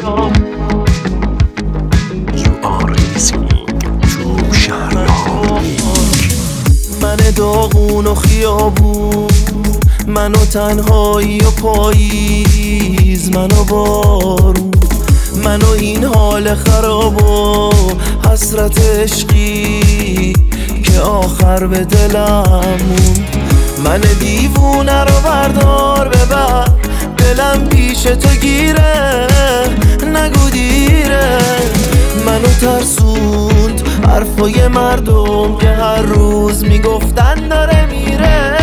من داغون و خیابون، منو تنهایی و پاییز، منو بارون، منو این حال خراب و حسرت عشقی که آخر به دلم موند. من دیوونه رو بردار ببر، دلم پیش تو گیره، نگو دیره. منو ترسوند حرفای مردم که هر روز میگفتن داره میره.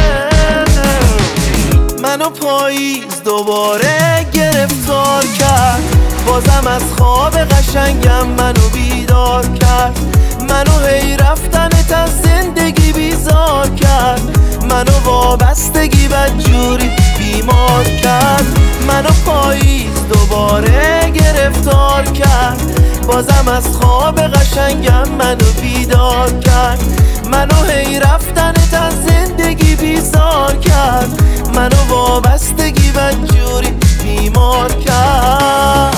منو پاییز دوباره گرفتار کرد، بازم از خواب قشنگم منو بیدار کرد. منو هی رفتنت از زندگی بیزار کرد، منو وابستگی بدجوری بیمار کرد. منو پاییز دوباره گرفتار کرد، بازم از خواب قشنگم منو بیدار کرد. منو هی رفتنت از زندگی بیزار کرد، منو وابستگی بدجوری بیمار کرد.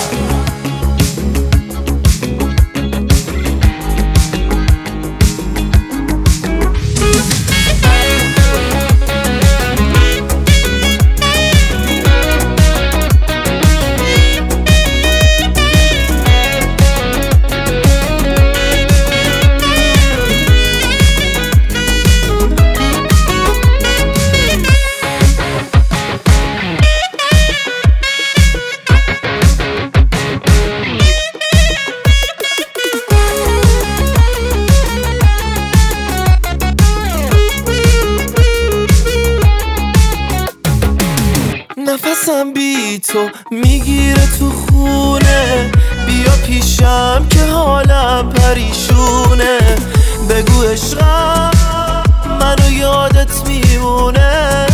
نفسم بی تو میگیره تو خونه، بیا پیشم که حالم پریشونه. بگو عشقم منو یادت میمونه،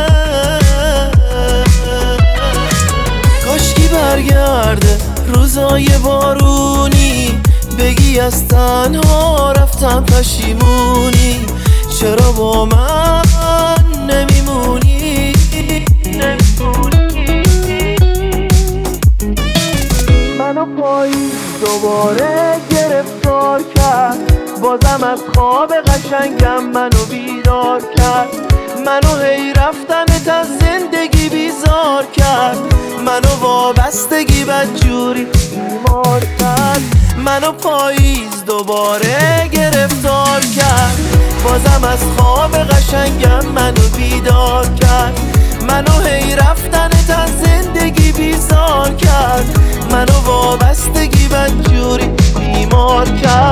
کاشکی برگرده روزای بارونی، بگی از تنها رفتم پشیمونی. چرا با من نمیمونی؟ منو پاییز دوباره گرفتار کرد، بازم از خواب قشنگم منو بیدار کرد. منو هی رفتنت از زندگی بیزار کرد، منو وابستگی بدجوری بیمار کرد. منو پاییز دوباره گرفتار کرد، بازم از خواب قشنگم منو بیدار کرد. منو هی رفتنت از زندگی بیزار کرد، منو وابستگی بدجوری بیمار کرد.